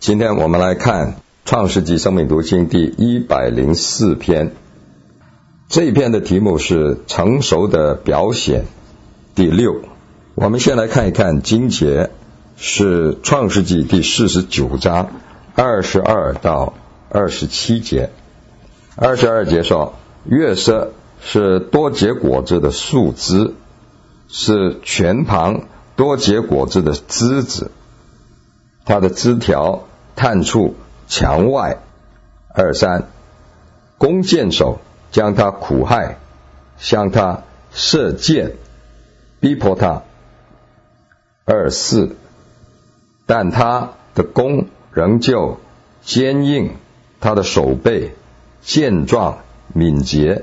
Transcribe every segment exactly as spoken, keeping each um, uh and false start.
今天我们来看创世纪生命读经第一百零四篇，这一篇的题目是成熟的表显第六。我们先来看一看经节，是创世纪第四十九章二十二到二十七节。二十二节说，约瑟是多结果子的树枝，是泉旁多结果子的枝子，它的枝条探出墙外。二三，弓箭手将他苦害，向他射箭，逼迫他。二四，但他的弓仍旧坚硬，他的手背健壮敏捷。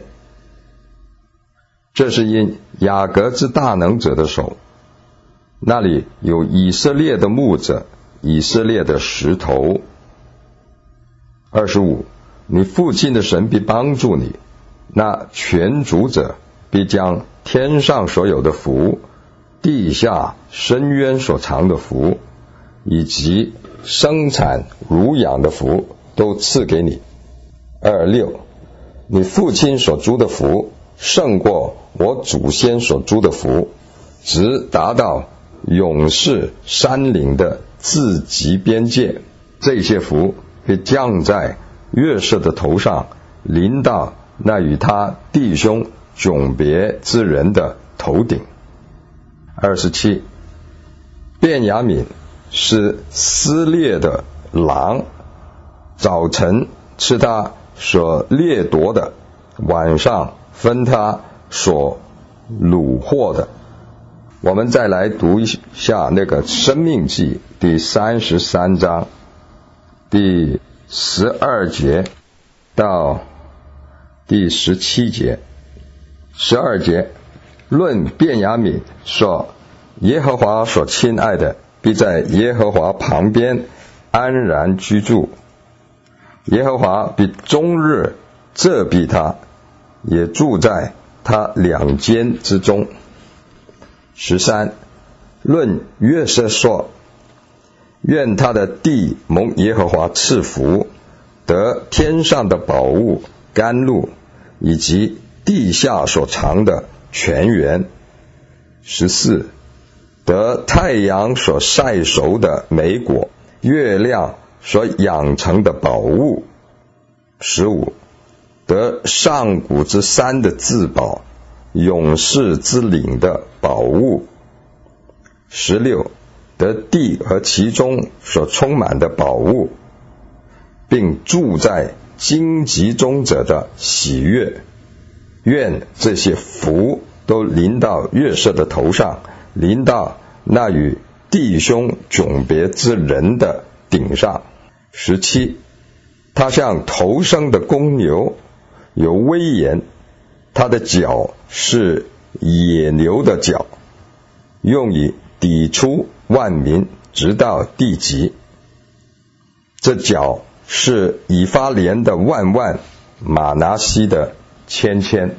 这是因雅各之大能者的手，那里有以色列的牧者，以色列的石头。二十五，你父亲的神必帮助你，那全主者必将天上所有的福，地下深渊所藏的福，以及生产乳养的福都赐给你。二六，你父亲所诸的福胜过我祖先所诸的福，直达到永世山岭的至极边界。这些福会降在约瑟的头上，临到那与他弟兄迥别之人的头顶。二十七，便雅悯是撕裂的狼，早晨吃他所掠夺的，晚上分他所掳获的。我们再来读一下那个申命记第三十三章第十二节到第十七节。十二节，论便雅悯说，耶和华所亲爱的必在耶和华旁边安然居住，耶和华必终日遮蔽他，也住在他两肩之中。十三，论约瑟说，愿他的地蒙耶和华赐福，得天上的宝物甘露，以及地下所藏的泉源。十四，得太阳所晒熟的美果，月亮所养成的宝物。十五，得上古之山的至宝，永世之岭的宝物。十六，得地和其中所充满的宝物，并住在荆棘中者的喜悦。愿这些福都临到约瑟的头上，临到那与弟兄迥别之人的顶上。十七，他像头生的公牛，有威严，他的角是野牛的角，用以抵出万民，直到地极。这角是以法莲的万万，马拿西的千千。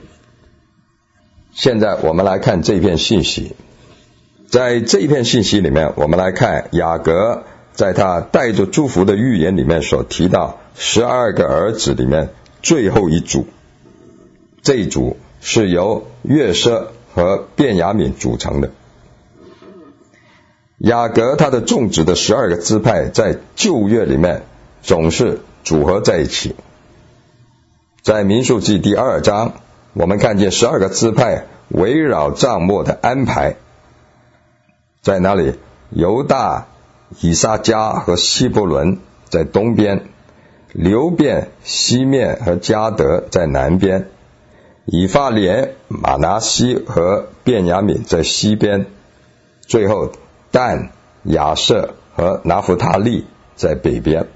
现在我们来看这篇信息。在这一篇信息里面，我们来看雅各在他带着祝福的预言里面所提到十二个儿子里面最后一组，这一组是由约瑟和便雅悯组成的。雅各他的种植的十二个支派在旧约里面总是组合在一起。在民数记第二章，我们看见十二个支派围绕帐幕的安排，在那里犹大、以撒迦和希伯伦在东边，流便、西面和迦得在南边，以法莲、马拿西和便雅悯在西边，最后但、亚设和拿弗他利在北边。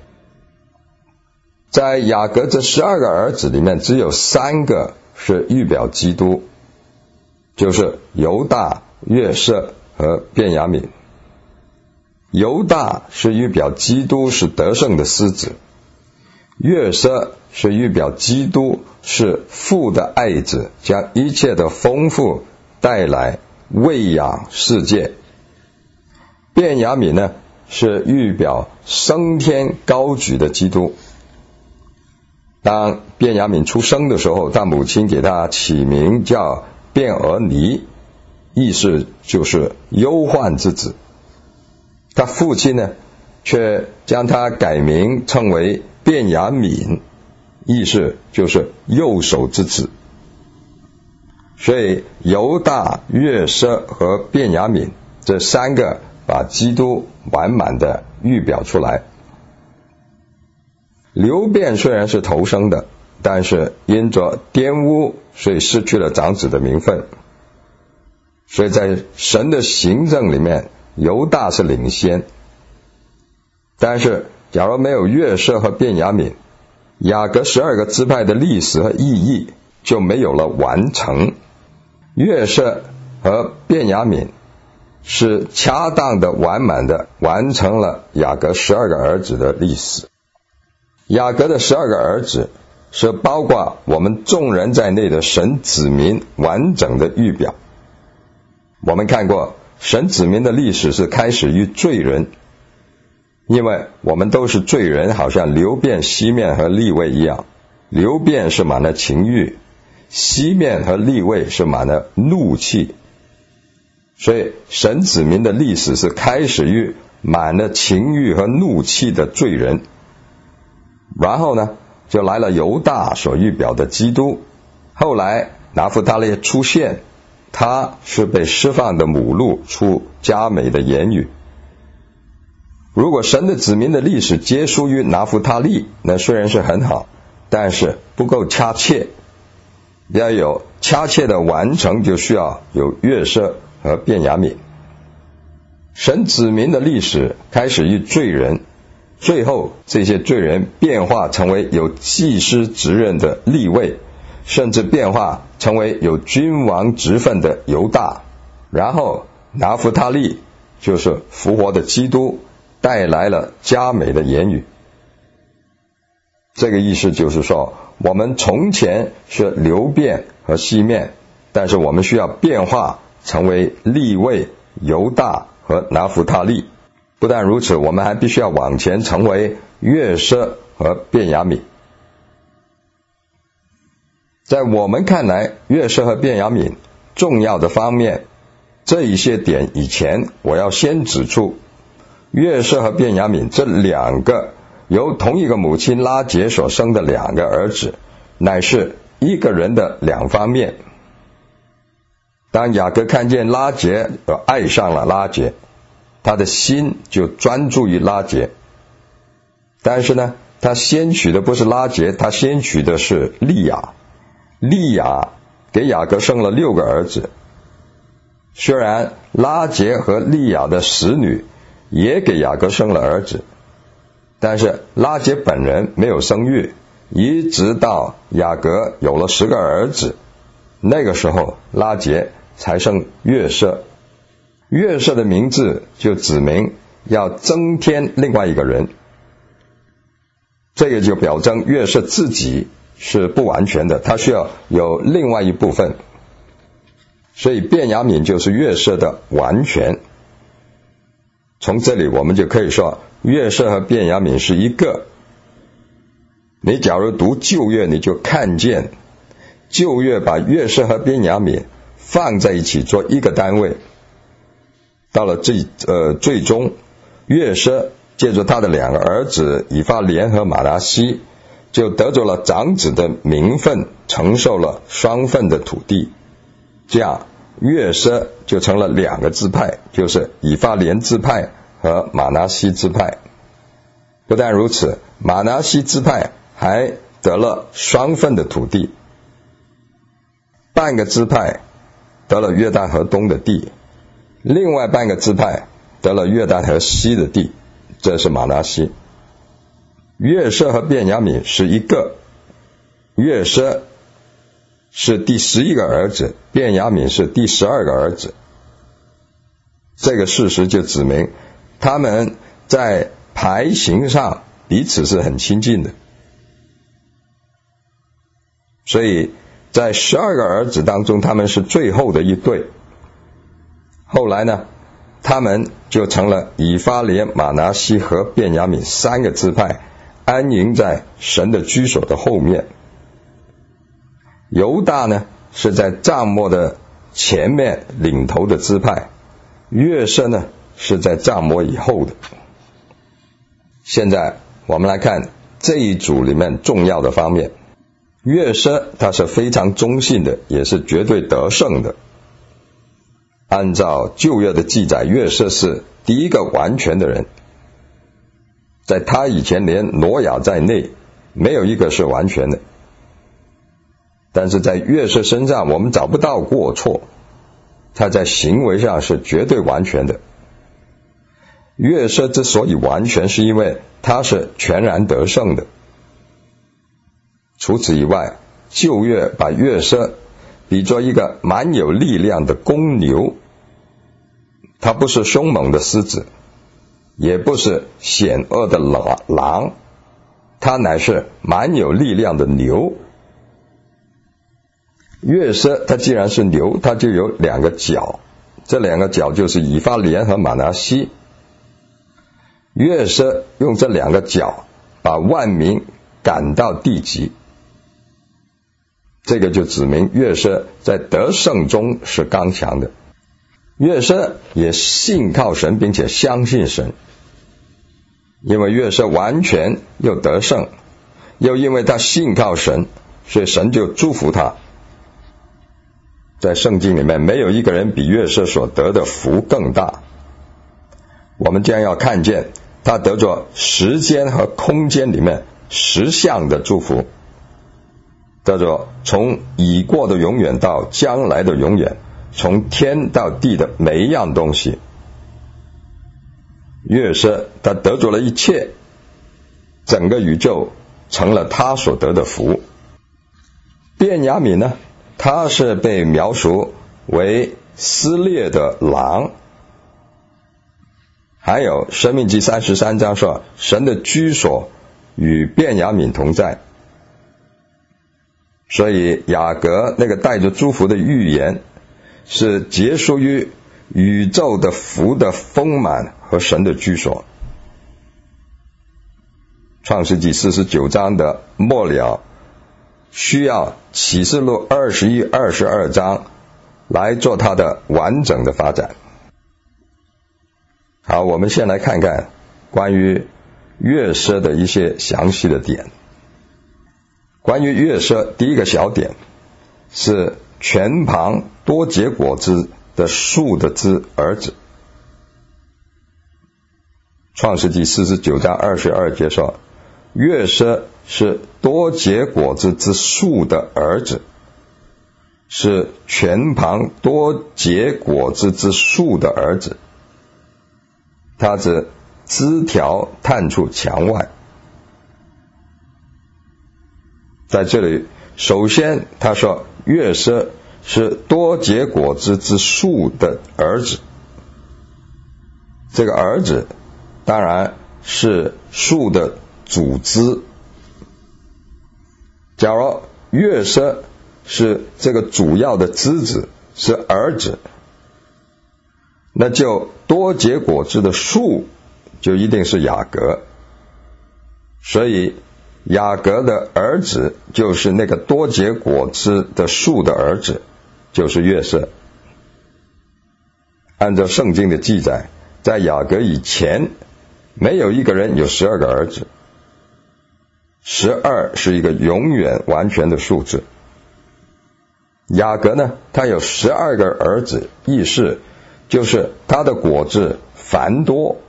在雅各这十二个儿子里面，只有三个是预表基督，就是犹大、约瑟和便雅悯。犹大是预表基督是得胜的狮子，约瑟是预表基督是父的爱子，将一切的丰富带来喂养世界。便雅悯呢， 是预表升天高举的基督。当便雅悯出生的时候，他母亲给他起名叫便俄尼，意思就是忧患之子。他父亲呢，却将他改名称为便雅悯，意思就是右手之子。所以犹大、约瑟和便雅悯这三个把基督完满的预表出来。流便虽然是头生的，但是因着玷污，所以失去了长子的名分。所以在神的行政里面，犹大是领先。但是假如没有约瑟和便雅悯，雅各十二个支派的历史和意义就没有了完成。约瑟和便雅悯是恰当的完满的完成了雅各十二个儿子的历史。雅各的十二个儿子是包括我们众人在内的神子民完整的预表。我们看过神子民的历史是开始于罪人，因为我们都是罪人，好像流便、西面和利未一样。流便是满了情欲，西面和利未是满了怒气。所以神子民的历史是开始于满了情欲和怒气的罪人。然后呢，就来了犹大所预表的基督。后来拿弗他利出现，他是被释放的母鹿出佳美的言语。如果神的子民的历史结束于拿弗他利，那虽然是很好，但是不够恰切。要有恰切的完成，就需要有约瑟和便雅悯。神子民的历史开始于罪人，最后这些罪人变化成为有祭司职任的利未，甚至变化成为有君王职分的犹大。然后拿弗他利就是复活的基督，带来了佳美的言语。这个意思就是说，我们从前是流便和西面，但是我们需要变化成为利未、犹大和拿弗他利。不但如此，我们还必须要往前成为约瑟和便雅悯。在我们看来，约瑟和便雅悯重要的方面，这一些点以前我要先指出，约瑟和便雅悯这两个由同一个母亲拉结所生的两个儿子，乃是一个人的两方面。当雅各看见拉结而爱上了拉结，他的心就专注于拉结。但是呢，他先娶的不是拉结，他先娶的是利亚。利亚给雅各生了六个儿子。虽然拉结和利亚的使女也给雅各生了儿子，但是拉结本人没有生育，一直到雅各有了十个儿子，那个时候拉结才生约瑟。约瑟的名字就指明要增添另外一个人，这个就表征约瑟自己是不完全的，他需要有另外一部分。所以便雅悯就是约瑟的完全。从这里我们就可以说，约瑟和便雅悯是一个。你假如读旧约，你就看见旧约把约瑟和便雅悯放在一起做一个单位。到了最呃最终，约瑟借着他的两个儿子以法莲和马拿西，就得着了长子的名分，承受了双份的土地。这样约瑟就成了两个支派，就是以法莲支派和马拿西支派。不但如此，马拿西支派还得了双份的土地，半个支派得了约旦河东的地，另外半个支派得了约旦河西的地，这是马拿西。约瑟和便雅悯是一个，约瑟是第十一个儿子，便雅悯是第十二个儿子。这个事实就指明他们在排行上彼此是很亲近的。所以在十二个儿子当中，他们是最后的一对。后来呢，他们就成了以法莲、玛拿西和便雅悯三个支派安营在神的居所的后面。犹大呢是在帐幕的前面领头的支派，约瑟呢是在帐幕以后的。现在我们来看这一组里面重要的方面。约瑟他是非常忠信的，也是绝对得胜的。按照旧约的记载，约瑟是第一个完全的人，在他以前连挪亚在内没有一个是完全的，但是在约瑟身上我们找不到过错，他在行为上是绝对完全的。约瑟之所以完全，是因为他是全然得胜的。除此以外，旧约把约瑟比作一个蛮有力量的公牛，他不是凶猛的狮子，也不是险恶的狼，他乃是蛮有力量的牛。约瑟他既然是牛，他就有两个角，这两个角就是以法莲和玛拿西。约瑟用这两个角把万民赶到地极，这个就指明约瑟在得胜中是刚强的。约瑟也信靠神，并且相信神，因为约瑟完全又得胜，又因为他信靠神，所以神就祝福他。在圣经里面没有一个人比约瑟所得的福更大。我们将要看见他得着时间和空间里面十项的祝福，得着从已过的永远到将来的永远，从天到地的每一样东西。约瑟他得着了一切，整个宇宙成了他所得的福。便雅悯呢，他是被描述为撕裂的狼，还有申命记三十三章说神的居所与便雅悯同在。所以雅各那个带着祝福的预言是结束于宇宙的福的丰满和神的居所。创世纪四十九章的末了需要启示录二十一、二十二章来做它的完整的发展。好，我们先来看看关于约瑟的一些详细的点。关于约瑟，第一个小点是全旁多结果子的树的之儿子。创世纪四十九章二十二节说，约瑟是多结果子之树的儿子，是全旁多结果子之树的儿子，他指枝条探出墙外。在这里首先他说约瑟是多结果子之树的儿子，这个儿子当然是树的主枝。假如约瑟是这个主要的枝子，是儿子，那就多结果子的树就一定是雅各，所以雅各的儿子就是那个多结果子的树的儿子，就是约瑟。按照圣经的记载，在雅各以前没有一个人有十二个儿子，十二是一个永远完全的数字。雅各呢，他有十二个儿子，意思就是他的果子繁多。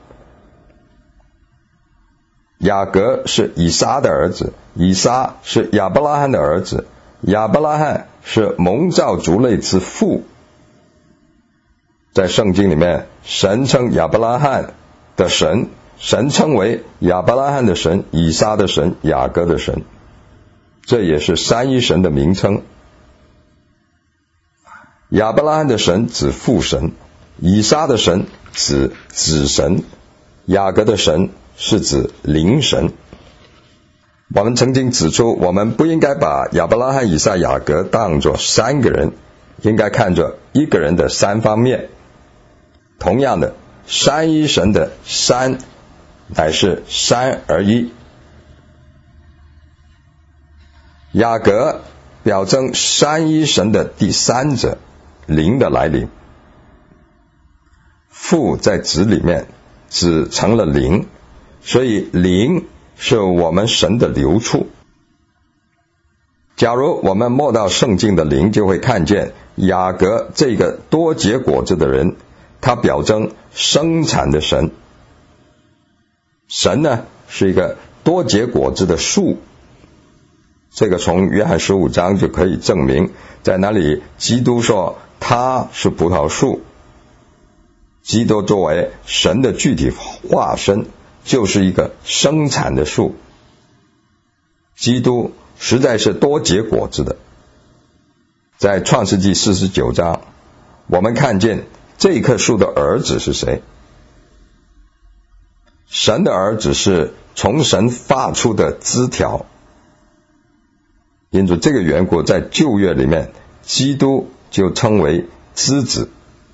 雅各是以撒的儿子，以撒是亚伯拉罕的儿子，亚伯拉罕是蒙召族类之父。在圣经里面，神称亚伯拉罕的神，神称为亚伯拉罕的神、以撒的神、雅各的神，这也是三一神的名称。亚伯拉罕的神指父神，以撒的神指子神，雅各的神是指灵神。我们曾经指出，我们不应该把亚伯拉罕、以撒、雅各当作三个人，应该看作一个人的三方面。同样的， 三一神的三乃是三而一。雅各表征三一神的第三者灵的来临，父在子里面子成了灵，所以灵是我们神的流处。假如我们摸到圣经的灵，就会看见雅各这个多结果子的人，他表征生产的神。神呢是一个多结果子的树，这个从约翰十五章就可以证明，在那里基督说他是葡萄树，基督作为神的具体化身，就是一个生产的树。基督实在是多结果子的。在创世纪四十九章，我们看见这棵树的儿子是谁？神的儿子是从神发出的枝条，因此这个缘故，在旧约里面，基督就称为枝子。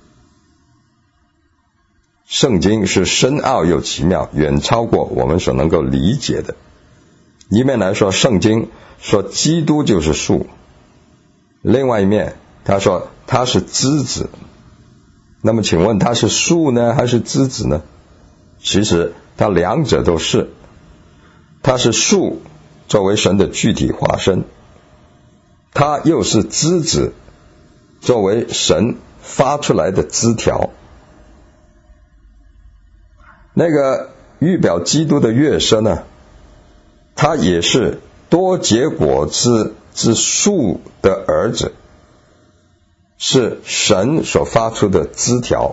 圣经是深奥又奇妙，远超过我们所能够理解的。一面来说，圣经说基督就是树，另外一面他说他是枝子。那么请问他是树呢还是枝子呢？其实他两者都是。他是树，作为神的具体化身，他又是枝子，作为神发出来的枝条。那个预表基督的约瑟呢，他也是多结果子之树的儿子，是神所发出的枝条。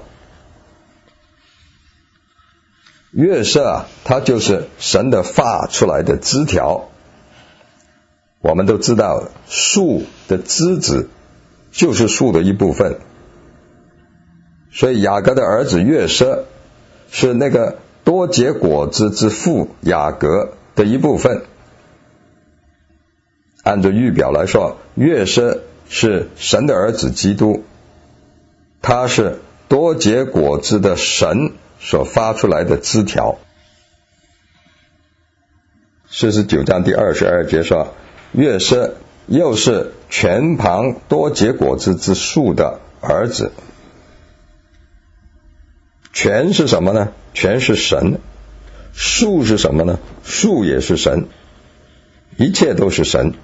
约瑟啊，他就是神的发出来的枝条。我们都知道树的枝子就是树的一部分，所以雅各的儿子约瑟是那个多结果子之父雅各的一部分。按照预表来说，约瑟是神的儿子基督，他是多结果子的神所发出来的枝条。四十九章第二十二节说，约瑟又是全旁多结果子之树的儿子。全是什么呢？全是神。树是什么呢？树也是神，一切都是神。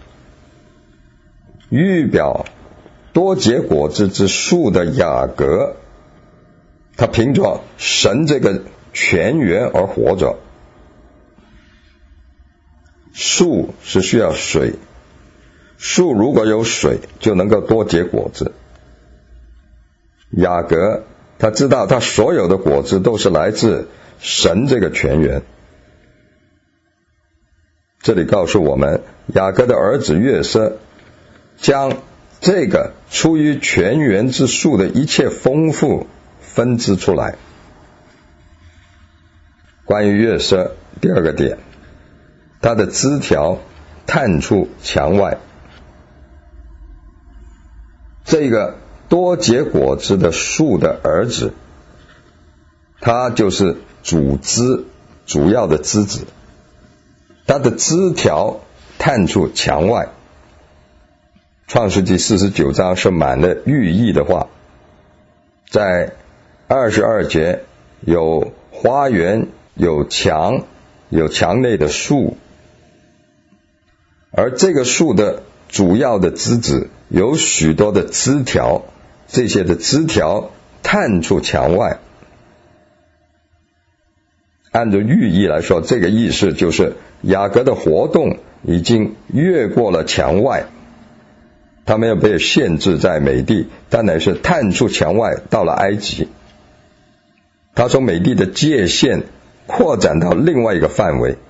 预表多结果子之树的雅各，他凭着神这个泉源而活着。树是需要水，树如果有水就能够多结果子。雅各他知道他所有的果子都是来自神这个泉源。这里告诉我们，雅各的儿子约瑟将这个出于泉源之树的一切丰富分支出来。关于约瑟，第二个点，他的枝条探出墙外。这个多结果子的树的儿子，他就是主枝，主要的枝子，他的枝条探出墙外。创世纪四十九章是满了寓意的话，在二十二节有花园，有墙，有墙内的树，而这个树的主要的枝子有许多的枝条，这些的枝条探出墙外。按照寓意来说，这个意思就是雅各的活动已经越过了墙外，他没有被限制在美地，但乃是探出墙外到了埃及。他从美地的界限扩展到另外一个范围。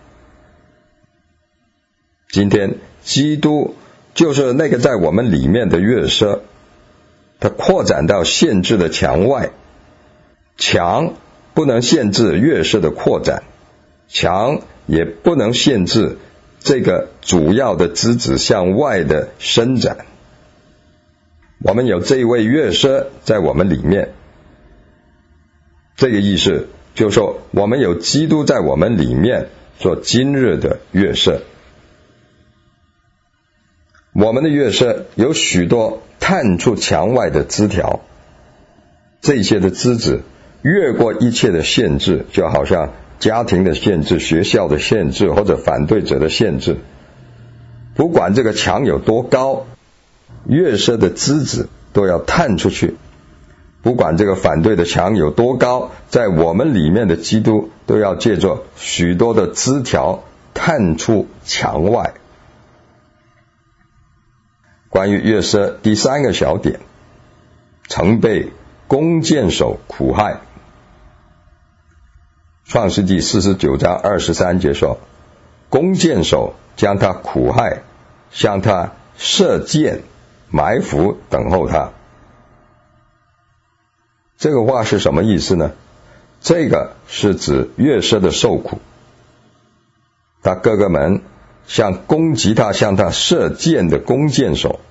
今天基督就是那个在我们里面的约瑟，他扩展到限制的墙外。墙不能限制约瑟的扩展，墙也不能限制这个主要的枝子向外的伸展。我们有这一位约瑟在我们里面， 这个意思就是说，我们有基督在我们里面做今日的约瑟。我们的约瑟有许多探出墙外的枝条，这些的枝子越过一切的限制，就好像家庭的限制、学校的限制或者反对者的限制。不管这个墙有多高，约瑟的枝子都要探出去。不管这个反对的墙有多高，在我们里面的基督都要借着许多的枝条探出墙外。关于约瑟第三个小点，曾被弓箭手苦害。创世纪四十九章二十三节说，弓箭手将他苦害，向他射箭，埋伏等候他。这个话是什么意思呢？这个是指约瑟的受苦，他哥哥们像攻击他、向他射箭的弓箭手。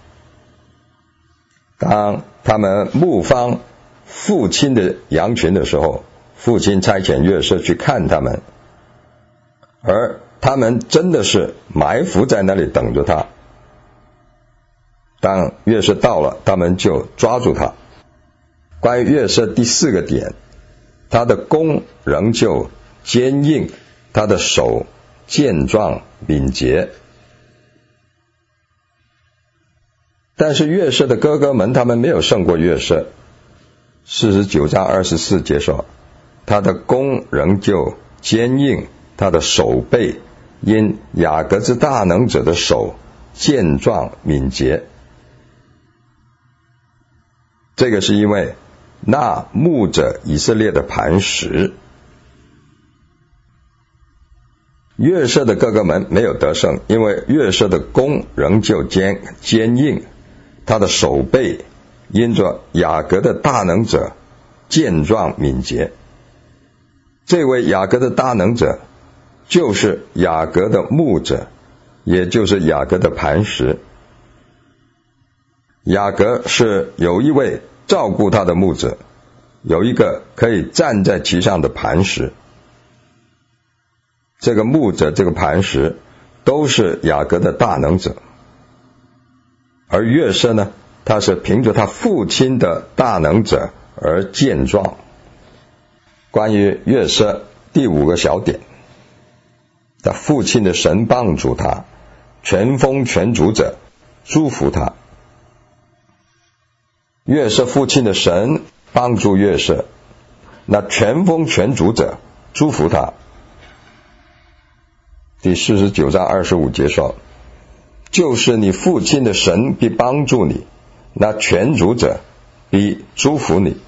当他们牧放父亲的羊群的时候，父亲差遣约瑟去看他们，而他们真的是埋伏在那里等着他。当约瑟到了，他们就抓住他。关于约瑟第四个点，他的弓仍旧坚硬，他的手健壮敏捷。但是约瑟的哥哥们他们没有胜过约瑟。四十九章二十四节说，他的弓仍旧坚硬，他的手背因雅各之大能者的手健壮敏捷。这个是因为那牧者以色列的磐石。约瑟的哥哥们没有得胜，因为约瑟的弓仍旧坚坚硬，他的手背因着雅各的大能者健壮敏捷。这位雅各的大能者就是雅各的牧者，也就是雅各的磐石。雅各是有一位照顾他的牧者，有一个可以站在其上的磐石。这个牧者、这个磐石都是雅各的大能者。而约瑟呢，他是凭着他父亲的大能者而健壮。关于约瑟第五个小点，他父亲的神帮助他，全丰全主者祝福他。约瑟父亲的神帮助约瑟，那全丰全主者祝福他。第四十九章二十五节说，就是你父亲的神必帮助你，那全主者必祝福你。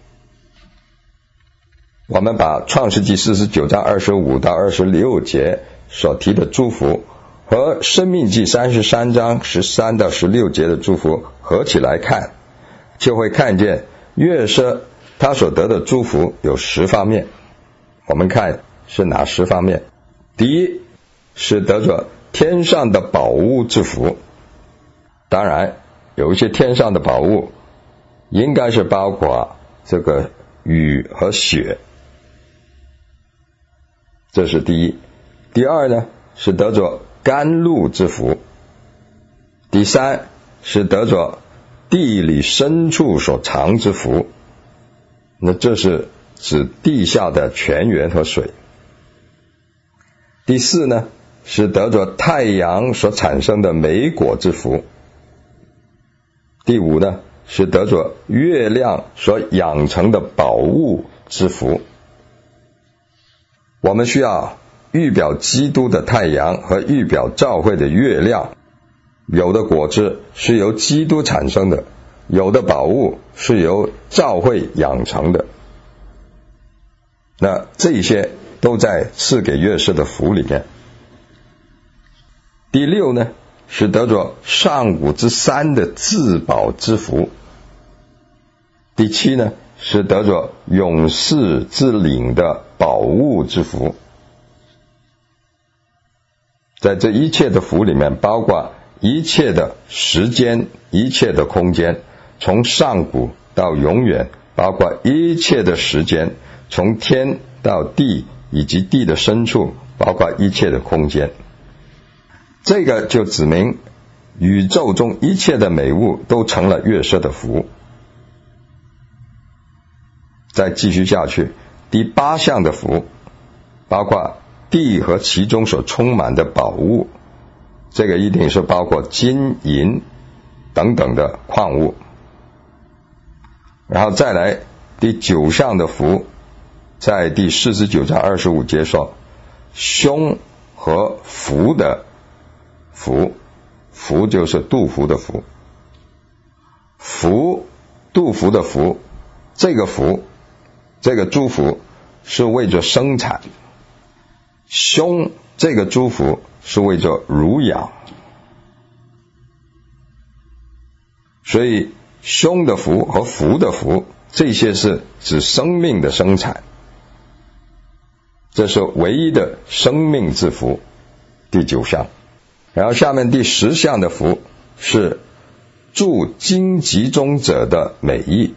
我们把创世纪四十九章二十五到二十六节所提的祝福和申命记三十三章十三到十六节的祝福合起来看，就会看见约瑟他所得的祝福有十方面。我们看是哪十方面？第一是得着天上的宝物之福。当然有一些天上的宝物应该是包括这个雨和雪，这是第一。第二呢是得着甘露之福。第三是得着地里深处所藏之福，那这是指地下的泉源和水。第四呢是得着太阳所产生的美果之福。第五呢是得着月亮所养成的宝物之福。我们需要预表基督的太阳和预表教会的月亮。有的果子是由基督产生的，有的宝物是由教会养成的。那这些都在赐给约瑟的福里面。第六呢是得着上古之山的至宝之福。第七呢是得着勇士之领的宝物之福。在这一切的福里面，包括一切的时间，一切的空间，从上古到永远，包括一切的时间， 从天到地以及地的深处，包括一切的空间。这个就指明宇宙中一切的美物都成了约瑟的福。再继续下去，第八项的福包括地和其中所充满的宝物，这个一定是包括金银等等的矿物。然后再来第九项的福，在第四十九章二十五节说，凶和福的福，福就是杜甫的福，福杜甫的福，这个福这个祝福是为着生产，凶这个祝福是为着乳养。所以凶的福和福的福，这些是指生命的生产，这是唯一的生命之福，第九项。然后下面第十项的福是住荆棘中者的美意。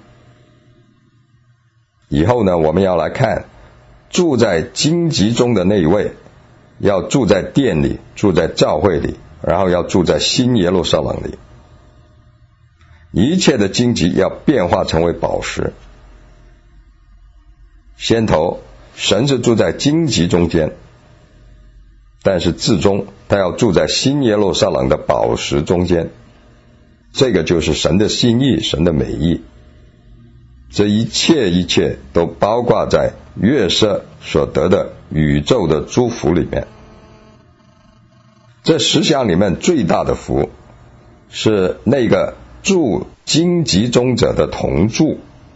以后呢，我们要来看住在荆棘中的那一位，要住在殿里，住在教会里，然后要住在新耶路撒冷里。一切的荆棘要变化成为宝石。先头神是住在荆棘中间，但是至终他要住在新耶路撒冷的宝石中间。这个就是神的心意，神的美意。这一切一切都包括在约瑟所得的宇宙的祝福里面。这十项里面最大的福是那个住荆棘中者的同住。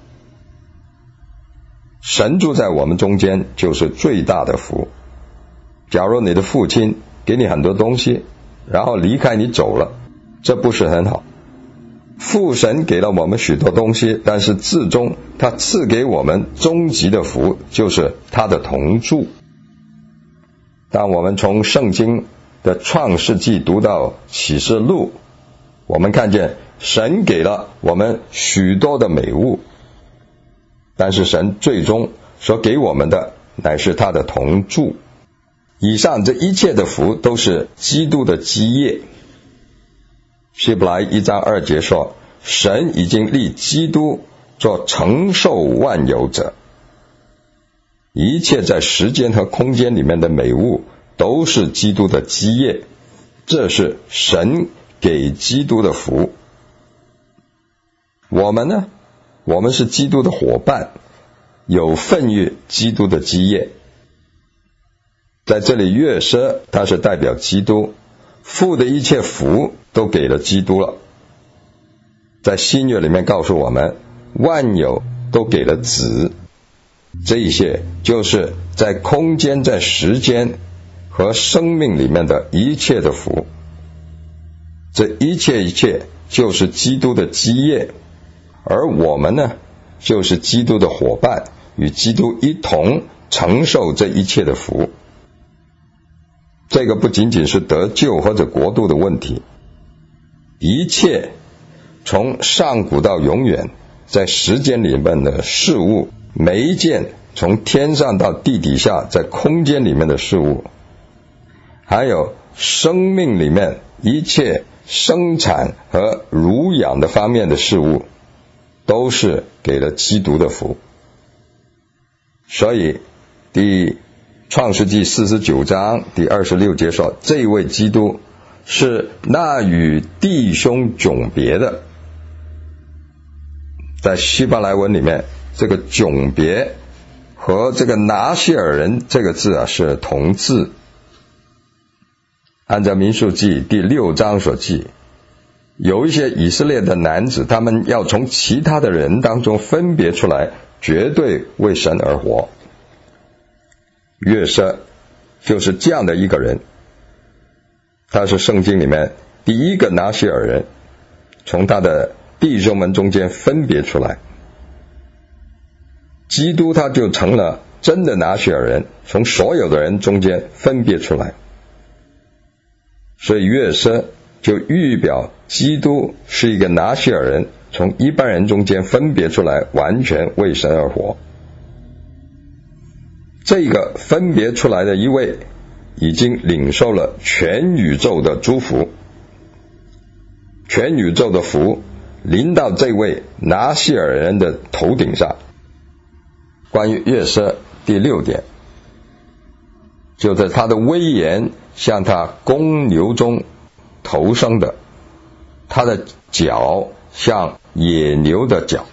神住在我们中间就是最大的福。假如你的父亲给你很多东西，然后离开你走了，这不是很好。父神给了我们许多东西，但是至终他赐给我们终极的福，就是他的同住。当我们从圣经的创世纪读到启示录，我们看见神给了我们许多的美物，但是神最终所给我们的乃是他的同住。以上这一切的福都是基督的基业。希伯来一章二节说，神已经立基督做承受万有者。一切在时间和空间里面的美物都是基督的基业，这是神给基督的福。我们呢，我们是基督的伙伴，有份于基督的基业。在这里约瑟他是代表基督，父的一切福都给了基督了。在新约里面告诉我们，万有都给了子，这一些就是在空间在时间和生命里面的一切的福。这一切一切就是基督的基业，而我们呢，就是基督的伙伴，与基督一同承受这一切的福。这个不仅仅是得救或者国度的问题，一切从上古到永远，在时间里面的事物，每一件从天上到地底下，在空间里面的事物，还有生命里面一切生产和乳养的方面的事物，都是给了基督的福。所以第创世纪四十九章第二十六节说，这位基督是那与弟兄迥别的。在希伯来文里面，这个迥别和这个拿西尔人这个字啊是同字。按照民数记第六章所记，有一些以色列的男子，他们要从其他的人当中分别出来，绝对为神而活。约瑟就是这样的一个人，他是圣经里面第一个拿西尔人，从他的弟兄们中间分别出来。基督他就成了真的拿西尔人，从所有的人中间分别出来。所以约瑟就预表基督是一个拿西尔人，从一般人中间分别出来，完全为神而活。 这个分别出来的一位已经领受了全宇宙的祝福，全宇宙的福临到这位拿西尔人的头顶上。关于约瑟第六点，就在他的威严像他公牛中头生的，他的脚像野牛的脚。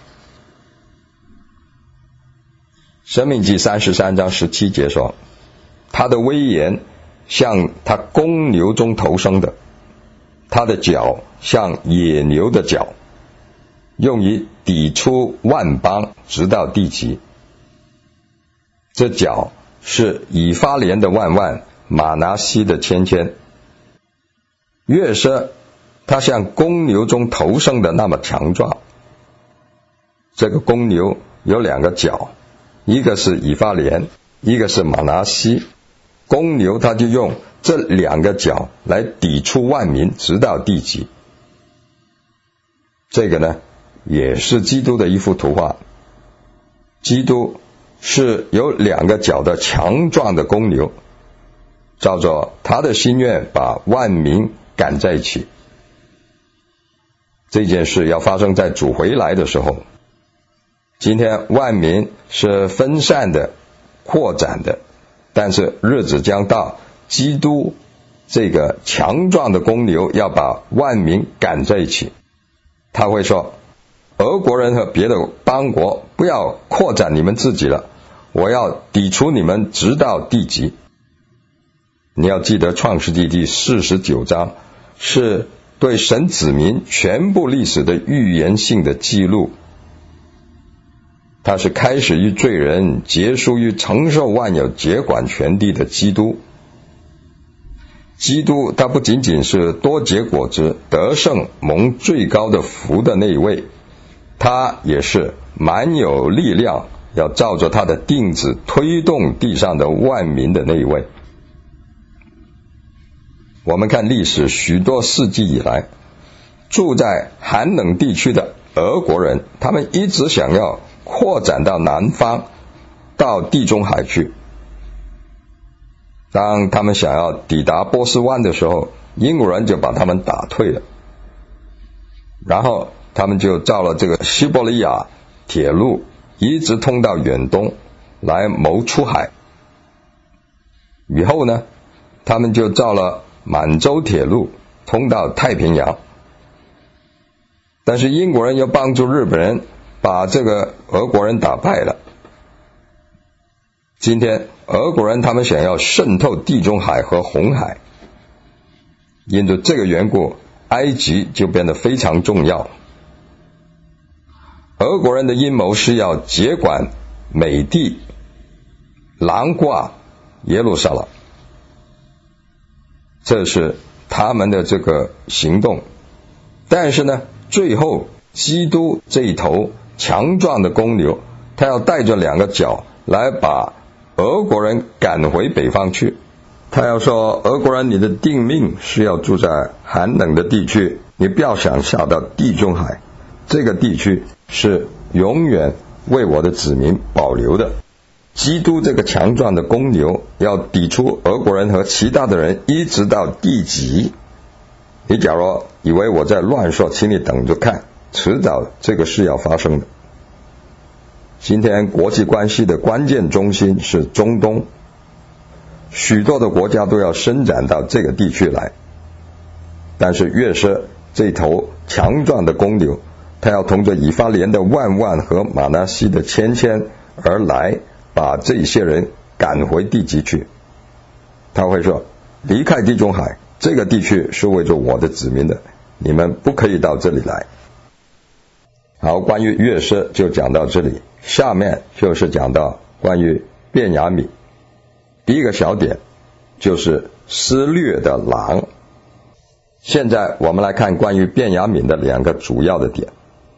申命记三十三章十七节说，他的威严像他公牛中头生的，他的脚像野牛的脚，用于抵出万邦，直到地极。这脚是以法莲的万万，玛拿西的千千。约瑟他像公牛中头生的那么强壮。这个公牛有两个角，一个是以法莲，一个是玛拿西。公牛他就用这两个角来抵出万民，直到地极。这个呢也是基督的一幅图画。基督是有两个角的强壮的公牛，照着他的心愿把万民赶在一起。这件事要发生在主回来的时候。今天万民是分散的、扩展的，但是日子将到，基督这个强壮的公牛要把万民赶在一起。他会说，俄国人和别的邦国不要扩展你们自己了，我要抵除你们直到地极。你要记得创世纪第四十九章是对神子民全部历史的预言性的记录。他是开始于罪人，结束于承受万有、接管全地的基督。基督他不仅仅是多结果子、得胜、蒙最高的福的那一位，他也是满有力量，要照着他的定旨推动地上的万民的那一位。我们看历史许多世纪以来，住在寒冷地区的俄国人，他们一直想要扩展到南方，到地中海去。当他们想要抵达波斯湾的时候，英国人就把他们打退了，然后他们就造了这个西伯利亚铁路，一直通到远东来谋出海。以后呢，他们就造了满洲铁路，通到太平洋。但是英国人又帮助日本人把这个俄国人打败了。今天俄国人他们想要渗透地中海和红海，因着这个缘故，埃及就变得非常重要。俄国人的阴谋是要接管美地，囊括耶路撒冷，这是他们的这个行动。但是呢，最后基督这一头强壮的公牛，他要带着两个角来把俄国人赶回北方去。他要说，俄国人，你的定命是要住在寒冷的地区，你不要想下到地中海，这个地区是永远为我的子民保留的。基督这个强壮的公牛要抵出俄国人和其他的人一直到地极。你假如以为我在乱说，请你等着看，迟早这个事要发生的。今天国际关系的关键中心是中东，许多的国家都要伸展到这个地区来。但是约瑟这头强壮的公牛，他要同着以法莲的万万和玛拿西的千千而来，把这些人赶回地极去。他会说，离开地中海，这个地区是为着我的子民的，你们不可以到这里来。好，关于约瑟就讲到这里，下面就是讲到关于便雅悯。第一个小点就是施掠的狼。现在我们来看关于便雅悯的两个主要的点。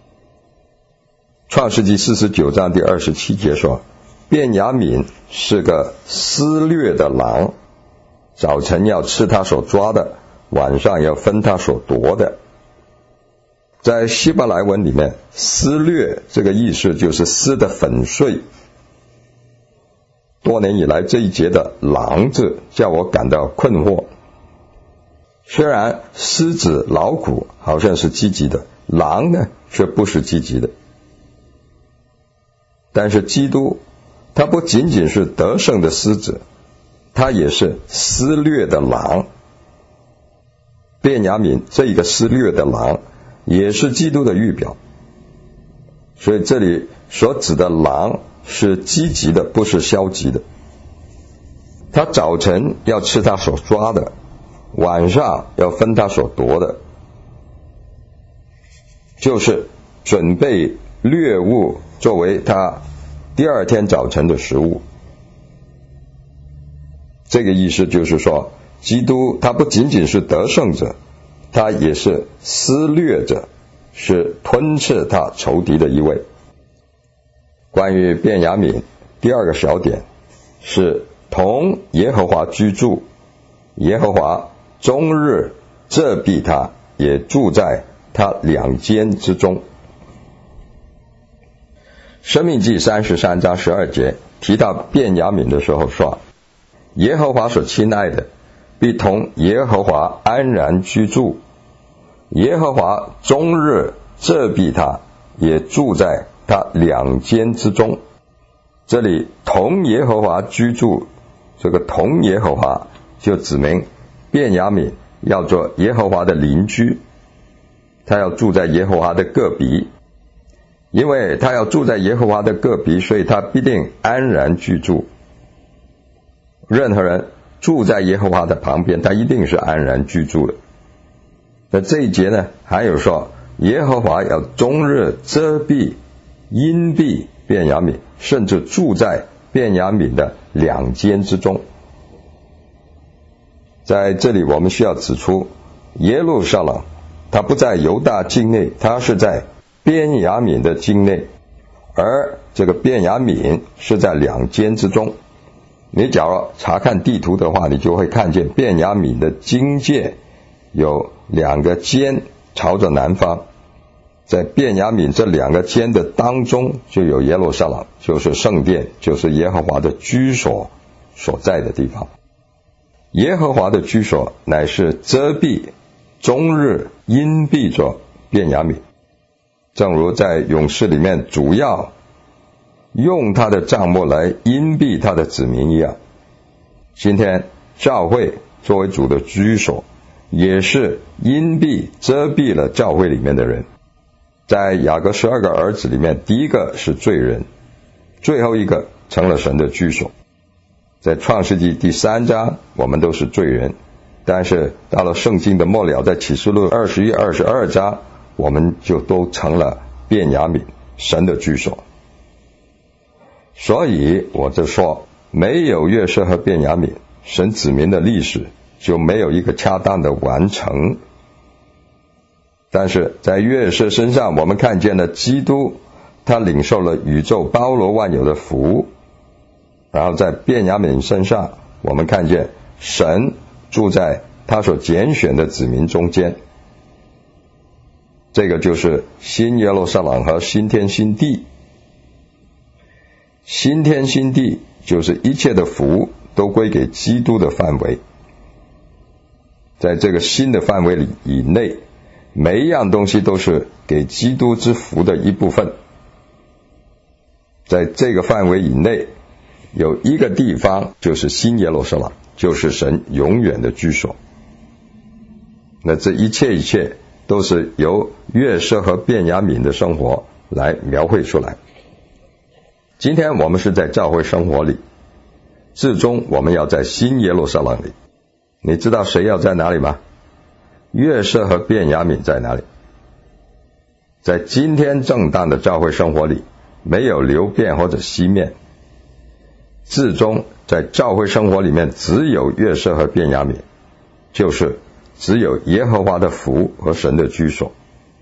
创世纪四十九章第二十七节说，便雅悯是个施掠的狼，早晨要吃他所抓的，晚上要分他所夺的。在希伯来文里面，施掠这个意思就是撕得粉碎。 多年以来这一节的狼字叫我感到困惑。虽然狮子、老虎好像是积极的，狼呢却不是积极的。但是基督他不仅仅是得胜的狮子，他也是撕裂的狼。便雅悯这一个撕裂的狼也是基督的预表，所以这里所指的狼是积极的，不是消极的。他早晨要吃他所抓的，晚上要分他所夺的，就是准备掠物作为他第二天早晨的食物。这个意思就是说，基督他不仅仅是得胜者，他也是撕裂者，是吞噬他仇敌的一位。关于便雅悯，第二个小点是同耶和华居住，耶和华终日遮蔽他，也住在他两间之中。申命记三十三章十二节提到便雅悯的时候说，耶和华所亲爱的必同耶和华安然居住，耶和华终日遮蔽他，也住在他两间之中。这里同耶和华居住，这个同耶和华就指明便雅悯要做耶和华的邻居，他要住在耶和华的各鼻。因为他要住在耶和华的各鼻，所以他必定安然居住。任何人住在耶和华的旁边，他一定是安然居住的。那这一节呢，还有说耶和华要终日遮蔽、荫蔽便雅悯，甚至住在便雅悯的两间之中。在这里我们需要指出，耶路撒冷它不在犹大境内，它是在便雅悯的境内，而这个便雅悯是在两间之中。你假如查看地图的话，你就会看见便雅悯的境界有两个间朝着南方，在便雅悯这两个间的当中就有耶路撒冷，就是圣殿，就是耶和华的居所所在的地方。耶和华的居所乃是遮蔽，终日荫蔽着便雅悯，正如在勇士里面主要用他的帐幕来荫蔽他的子民一样。今天教会作为主的居所，也是荫蔽遮蔽了教会里面的人。在雅各十二个儿子里面，第一个是罪人，最后一个成了神的居所。在创世纪第三章我们都是罪人，但是到了圣经的末了，在启示录二十一、二十二章，我们就都成了便雅悯，神的居所。所以我就说，没有约瑟和便雅悯，神子民的历史就没有一个恰当的完成。但是在约瑟身上，我们看见了基督，他领受了宇宙包罗万有的福。然后在便雅悯身上，我们看见神住在他所拣选的子民中间。这个就是新耶路撒冷和新天新地。新天新地就是一切的福都归给基督的范围。在这个新的范围里以内，每一样东西都是给基督之福的一部分。在这个范围以内，有一个地方就是新耶路撒冷，就是神永远的居所。那这一切一切都是由约瑟和便雅悯的生活来描绘出来。今天我们是在教会生活里，至终我们要在新耶路撒冷里。你知道谁要在哪里吗？约瑟和便雅悯在哪里？在今天正当的教会生活里，没有流便或者西面，至终在教会生活里面只有约瑟和便雅悯，就是只有耶和华的福和神的居所。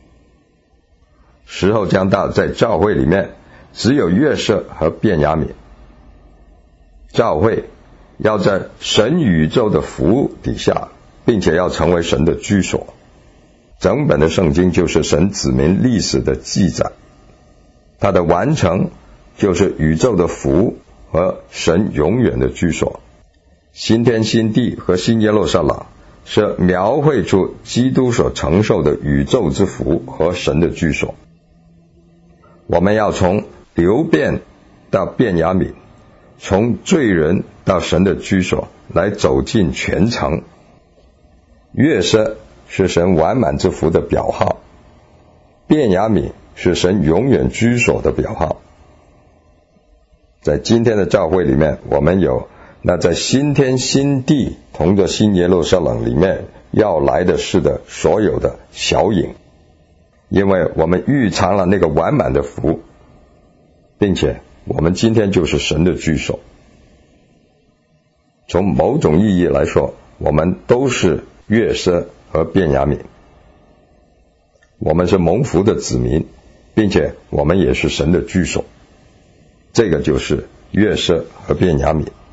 时候将到，在教会里面只有约瑟和便雅悯。教会要在神宇宙的福底下，并且要成为神的居所。整本的圣经就是神子民历史的记载，它的完成就是宇宙的福和神永远的居所。新天新地和新耶路撒冷是描绘出基督所承受的宇宙之福和神的居所。我们要从流便到便雅悯，从罪人到神的居所来走进全城。约瑟是神完满之福的表号，便雅悯是神永远居所的表号。在今天的教会里面，我们有那在新天新地同着新耶路撒冷里面要来的事的所有的小影，因为我们预尝了那个完满的福，并且我们今天就是神的居所。从某种意义来说，我们都是约瑟和便雅悯，我们是蒙福的子民，并且我们也是神的居所。这个就是约瑟和便雅悯。